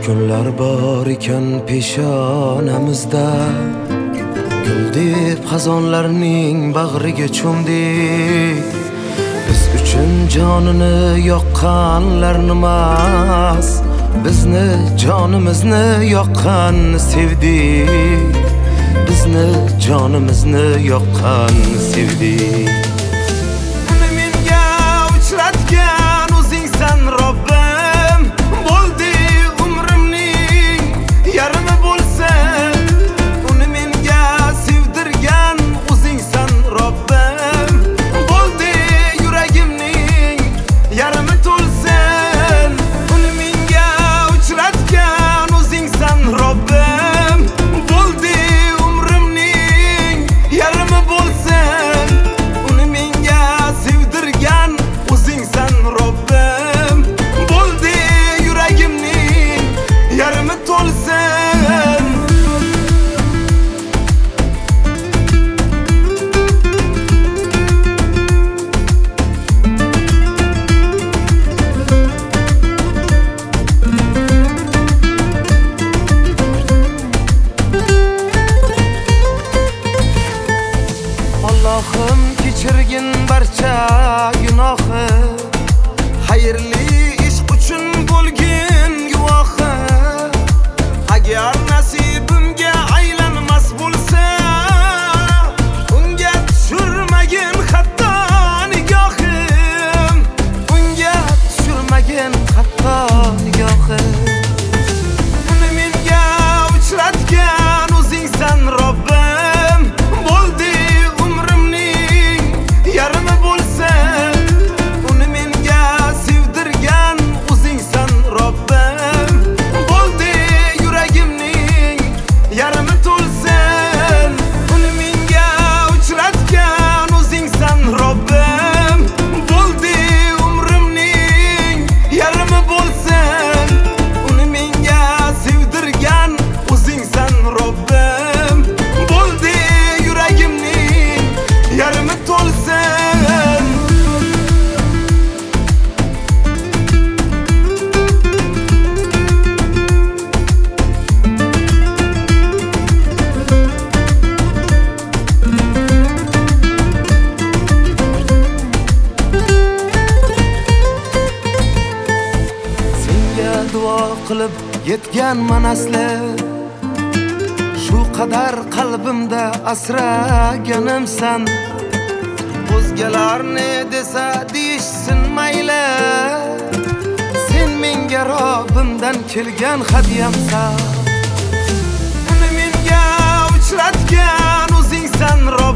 Kunlar bor ekan peshonamizda, gul deb xazonlarning bag'riga cho'mdik. Biz uchun jonini yoqqanlarni emas, bizni jonimizni yoqqanni sevdik. Bizni jonimizni yoqqanni sevdik. Uni menga uchratgan o'zingsan Robbim, bo'ldi umrimning yarmi bo'lsa. Uni menga sevdirgan o'zingsan Robbim, bo'ldi yuragimning yarmi to'lsin. Uni menga uchratgan o'zingsan Robbim, bo'ldi umrimning yarmi bo'lsin. Uni menga sevdirgan o'zingsan Robbim, bo'ldi yuragimning yarmi to'lsin. Allohim kechirgin barcha gunohi, xayrli ish uchun bo'lgin guvohi. Agar nasibimga aylanmas bo'lsa, unga tushirmagin hatto nigohim, unga tushirmagin hatto nigohim. Uni menga uchratgan o'zingsan Robbim, bo'ldi umrimning yarmi bo'lsa. Uni menga sevdirgan o'zingsan Robbim, bo'ldi yuragimning yarmi to'lsin. Uni menga uchratgan o'zingsan Robbim, bo'ldi umrimning yarmi bo'lsin. Uni menga sevdirgan o'zingsan Robbim, bo'ldi yuragimning yarmi to'lsin. Senga duo qilib yetganman asli, shu qadar qalbimda asraganimsan. O'zgalarni desa deyishsin mayli, sen menga Robbimdan kelgan hadyamsan. Uni menga uchratgan o'zingsan